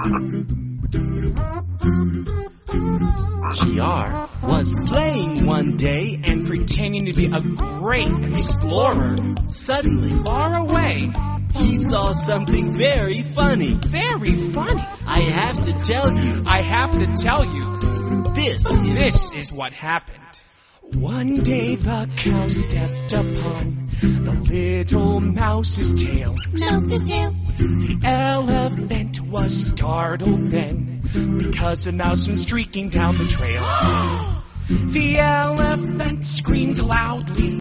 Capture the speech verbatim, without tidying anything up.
G R was playing one day and pretending to be a great explorer. Suddenly, far away, he saw something very funny. Very funny. I have to tell you. I have to tell you. This is... This is what happened. One day the cow stepped upon the little mouse's tail. Mouse's tail. The elephant was startled then, because a mouse went streaking down the trail. The elephant screamed loudly.